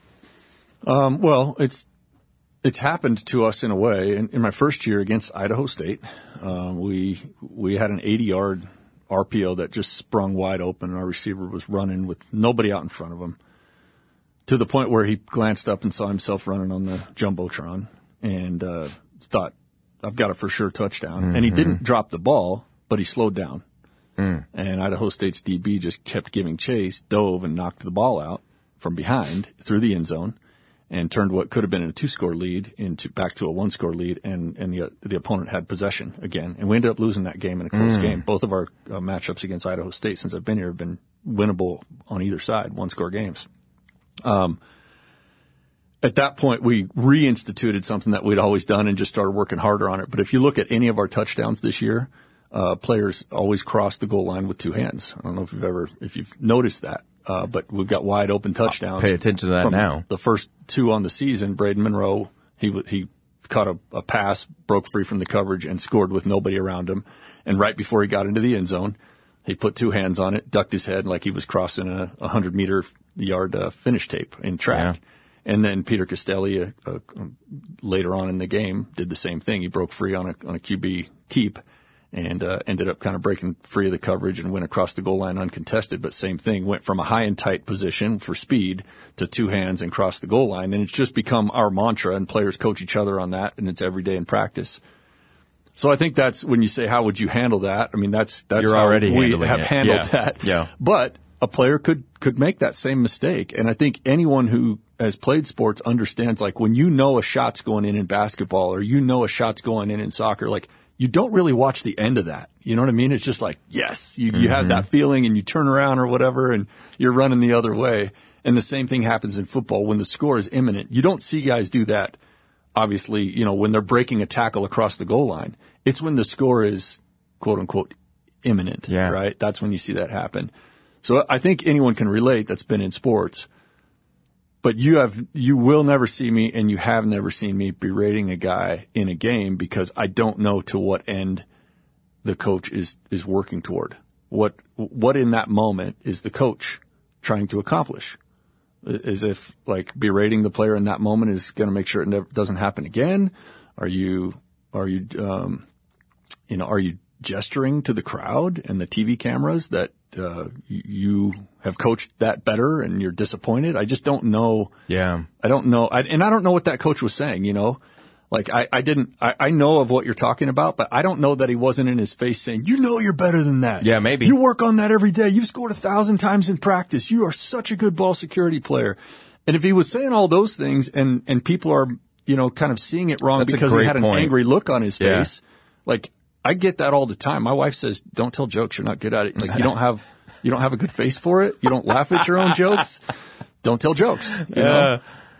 Well, it's happened to us in a way. In my first year against Idaho State, we had an 80-yard RPO that just sprung wide open, and our receiver was running with nobody out in front of him, to the point where he glanced up and saw himself running on the Jumbotron and thought, I've got a for sure touchdown. Mm-hmm. And he didn't drop the ball, but he slowed down. And Idaho State's DB just kept giving chase, dove, and knocked the ball out from behind through the end zone, and turned what could have been a 2-score lead back to a 1-score lead, and the opponent had possession again. And we ended up losing that game in a close game. Both of our matchups against Idaho State since I've been here have been winnable on either side, 1-score games. At that point, we reinstituted something that we'd always done and just started working harder on it. But if you look at any of our touchdowns this year, players always cross the goal line with two hands. I don't know if you've noticed that. But we've got wide open touchdowns. Pay attention to that now. The first two on the season, Braden Monroe, he caught a pass, broke free from the coverage, and scored with nobody around him. And right before he got into the end zone, he put two hands on it, ducked his head like he was crossing a 100-yard finish tape in track. Yeah. And then Peter Castelli, later on in the game, did the same thing. He broke free on a QB keep, and ended up kind of breaking free of the coverage and went across the goal line uncontested. But same thing, went from a high and tight position for speed to two hands and crossed the goal line. And it's just become our mantra, and players coach each other on that, and it's every day in practice. So I think that's when you say, how would you handle that? I mean, that's You're how already we have handled that. Yeah. But a player could make that same mistake. And I think anyone who has played sports understands, like, when you know a shot's going in basketball, or you know a shot's going in soccer, like, you don't really watch the end of that. You know what I mean? It's just like, yes, you have that feeling, and you turn around or whatever, and you're running the other way. And the same thing happens in football when the score is imminent. You don't see guys do that, obviously, when they're breaking a tackle across the goal line. It's when the score is, quote unquote, imminent, right? That's when you see that happen. So I think anyone can relate that's been in sports. But you will never see me, and you have never seen me berating a guy in a game, because I don't know to what end the coach is working toward? What in that moment is the coach trying to accomplish? As if like berating the player in that moment is going to make sure it never doesn't happen again? Are you gesturing to the crowd and the TV cameras that you have coached that better and you're disappointed? I just don't know. Yeah. I don't know. I don't know what that coach was saying, Like I know of what you're talking about, but I don't know that he wasn't in his face saying, you're better than that. Yeah, maybe. You work on that every day. You've scored 1,000 times in practice. You are such a good ball security player. And if he was saying all those things and people are, kind of seeing it wrong because he had an angry look on his face, like I get that all the time. My wife says, don't tell jokes. You're not good at it. Like you don't have a good face for it. You don't laugh at your own jokes. Don't tell jokes, you know?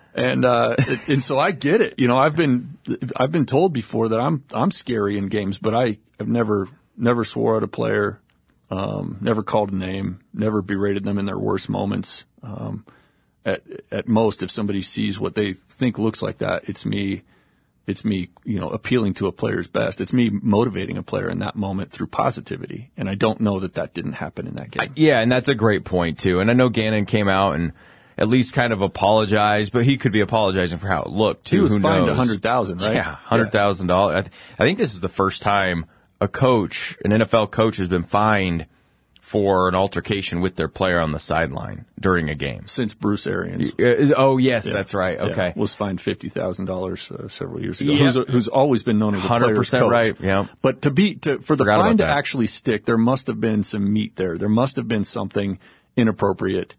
And so I get it. I've been told before that I'm scary in games, but I have never swore at a player, never called a name, never berated them in their worst moments. At most, if somebody sees what they think looks like that, it's me, appealing to a player's best. It's me motivating a player in that moment through positivity. And I don't know that didn't happen in that game. Yeah. And that's a great point too. And I know Gannon came out and at least kind of apologized, but he could be apologizing for how it looked too. He was Who fined knows? $100,000, right? Yeah. $100,000. I think this is the first time an NFL coach has been fined for an altercation with their player on the sideline during a game. Since Bruce Arians. Oh, yes, that's right. Okay. Yeah, was fined $50,000 several years ago. Yep. Who's always been known as a player's coach. 100% right, yeah. But for the fine to actually stick, there must have been some meat there. There must have been something inappropriate,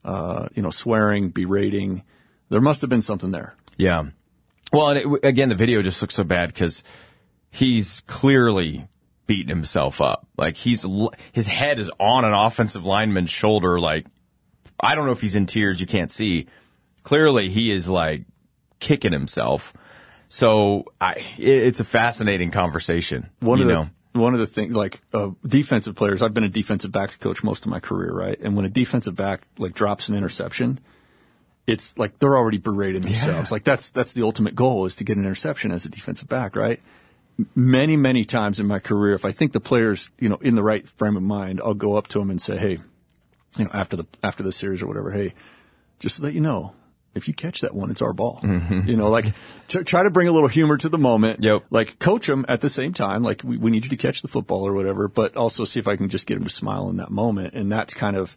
swearing, berating. There must have been something there. Yeah. Well, and again, the video just looks so bad because he's clearly beating himself up. Like his head is on an offensive lineman's shoulder. Like, I don't know if he's in tears. You can't see. Clearly he is like kicking himself. So it's a fascinating conversation. One of the things, like defensive players, I've been a defensive backs coach most of my career, right? And when a defensive back like drops an interception, it's like they're already berating themselves. Yeah. Like that's the ultimate goal, is to get an interception as a defensive back, right? Many, many times in my career, if I think the player's, in the right frame of mind, I'll go up to him and say, hey, after the series or whatever, hey, just so that you know, if you catch that one, it's our ball. Mm-hmm. Try to bring a little humor to the moment. Yep. Like coach them at the same time. Like we need you to catch the football or whatever, but also see if I can just get him to smile in that moment. And that's kind of,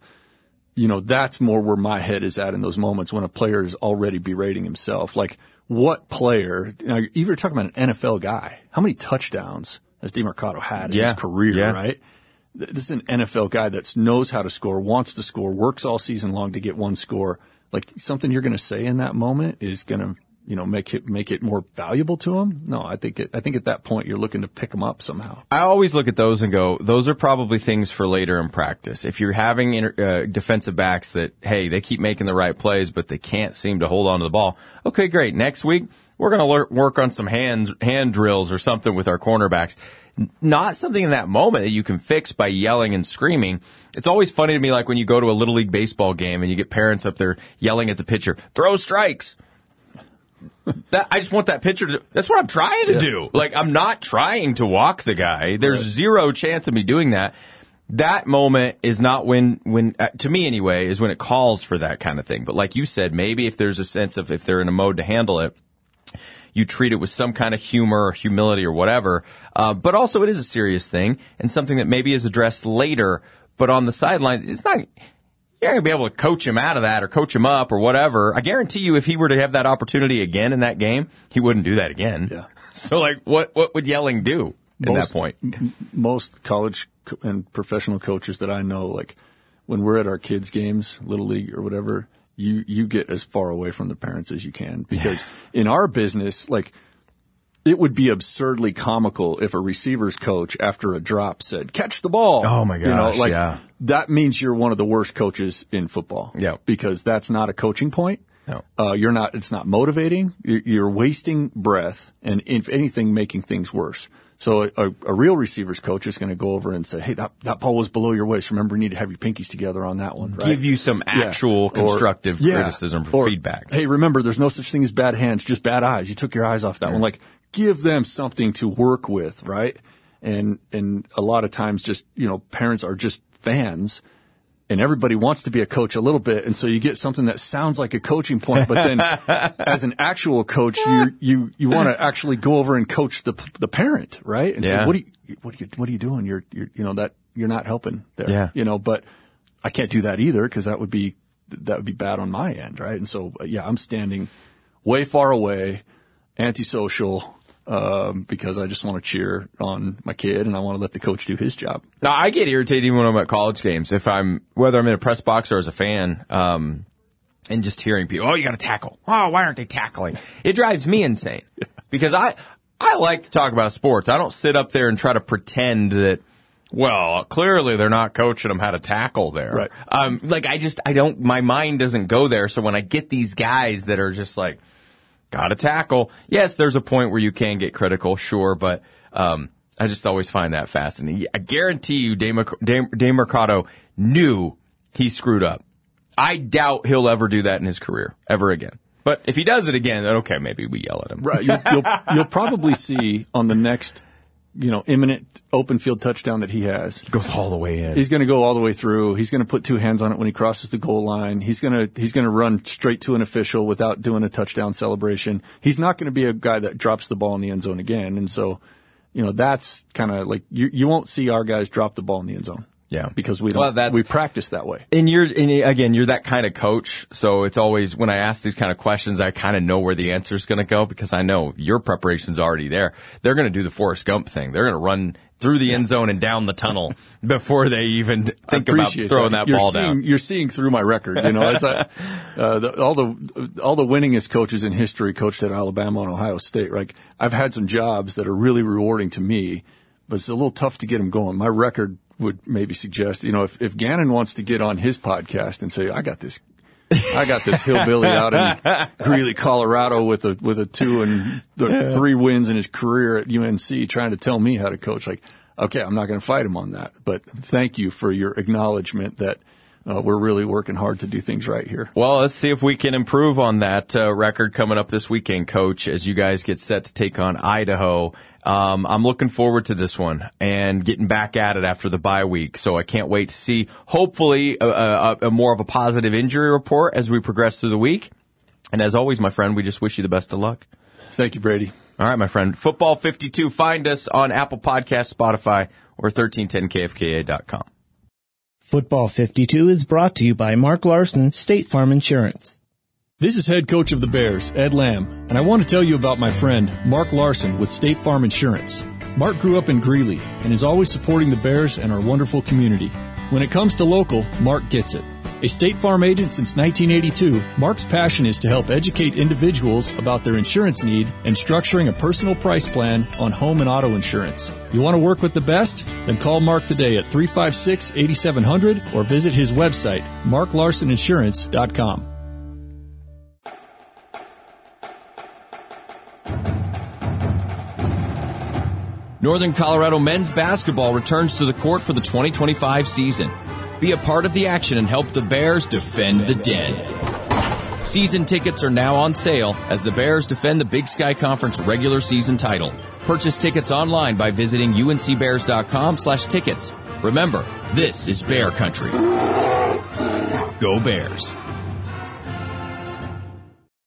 that's more where my head is at in those moments when a player is already berating himself. Like, what player, you're talking about an NFL guy. How many touchdowns has DeMarcado had in his career, right? This is an NFL guy that knows how to score, wants to score, works all season long to get one score. Like, something you're going to say in that moment is going to, make it more valuable to him? No, I think at that point you're looking to pick him up somehow. I always look at those and go, those are probably things for later in practice. If you're having defensive backs that, hey, they keep making the right plays, but they can't seem to hold on to the ball. Okay, great. Next week, we're going to work on some hand drills or something with our cornerbacks. Not something in that moment that you can fix by yelling and screaming. It's always funny to me, like when you go to a Little League baseball game and you get parents up there yelling at the pitcher, throw strikes. I just want that pitcher that's what I'm trying to do. Like, I'm not trying to walk the guy. There's zero chance of me doing that. That moment is not when to me anyway, is when it calls for that kind of thing. But like you said, maybe if there's a sense of, if they're in a mode to handle it, you treat it with some kind of humor or humility or whatever. But also it is a serious thing and something that maybe is addressed later. But on the sidelines, it's not, you're not going to be able to coach him out of that or coach him up or whatever. I guarantee you if he were to have that opportunity again in that game, he wouldn't do that again. Yeah. So like what would yelling do at that point? Most college and professional coaches that I know, like when we're at our kids' games, Little League or whatever, you get as far away from the parents as you can, because in our business, like, it would be absurdly comical if a receivers coach after a drop said, catch the ball. Oh my gosh. That means you're one of the worst coaches in football. Yeah. Because that's not a coaching point. No. It's not motivating. You're wasting breath and, if anything, making things worse. So a real receivers coach is going to go over and say, hey, that ball was below your waist. Remember, you need to have your pinkies together on that one, right? Give you some actual constructive criticism or feedback. Hey, remember, there's no such thing as bad hands, just bad eyes. You took your eyes off that one. Like, give them something to work with, right? And a lot of times just, parents are just fans. And everybody wants to be a coach a little bit, and so you get something that sounds like a coaching point, but then as an actual coach, you want to actually go over and coach the parent, right? And say, what are you doing? You're not helping there. Yeah. But I can't do that either because that would be bad on my end, right? And so I'm standing way far away, antisocial. Because I just want to cheer on my kid and I want to let the coach do his job. Now, I get irritated even when I'm at college games, whether I'm in a press box or as a fan, and just hearing people, oh, you got to tackle. Oh, why aren't they tackling? It drives me insane because I like to talk about sports. I don't sit up there and try to pretend that, well, clearly they're not coaching them how to tackle there. Right. My mind doesn't go there. So when I get these guys that are just like, gotta tackle. Yes, there's a point where you can get critical, sure, but I just always find that fascinating. I guarantee you Dave Mercado knew he screwed up. I doubt he'll ever do that in his career, ever again. But if he does it again, then okay, maybe we yell at him. Right. You'll probably see on the next, imminent open field touchdown that he has. He goes all the way in. He's going to go all the way through. He's going to put two hands on it when he crosses the goal line. He's going to run straight to an official without doing a touchdown celebration. He's not going to be a guy that drops the ball in the end zone again. And so, that's kind of like you won't see our guys drop the ball in the end zone. Yeah. Because we practice that way. And you're that kind of coach. So it's always, when I ask these kind of questions, I kind of know where the answer is going to go because I know your preparation's already there. They're going to do the Forrest Gump thing. They're going to run through the end zone and down the tunnel before they even think about throwing that ball down. You're seeing through my record, as all the winningest coaches in history coached at Alabama and Ohio State. Right? I've had some jobs that are really rewarding to me, but it's a little tough to get them going. My record would maybe suggest, if Gannon wants to get on his podcast and say, I got this hillbilly out in Greeley, Colorado with a 2 and 3 wins in his career at UNC trying to tell me how to coach. Like, okay, I'm not going to fight him on that, but thank you for your acknowledgement that we're really working hard to do things right here. Well, let's see if we can improve on that record coming up this weekend, Coach, as you guys get set to take on Idaho. I'm looking forward to this one and getting back at it after the bye week. So I can't wait to see, hopefully, a more of a positive injury report as we progress through the week. And as always, my friend, we just wish you the best of luck. Thank you, Brady. All right, my friend. Football 52. Find us on Apple Podcasts, Spotify, or 1310kfka.com. Football 52 is brought to you by Mark Larson, State Farm Insurance. This is head coach of the Bears, Ed Lamb, and I want to tell you about my friend, Mark Larson with State Farm Insurance. Mark grew up in Greeley and is always supporting the Bears and our wonderful community. When it comes to local, Mark gets it. A State Farm agent since 1982, Mark's passion is to help educate individuals about their insurance need and structuring a personal price plan on home and auto insurance. You want to work with the best? Then call Mark today at 356-8700 or visit his website, marklarsoninsurance.com. Northern Colorado men's basketball returns to the court for the 2025 season. Be a part of the action and help the Bears defend the Den. Season tickets are now on sale as the Bears defend the Big Sky Conference regular season title. Purchase tickets online by visiting uncbears.com/tickets. Remember, this is Bear Country. Go Bears.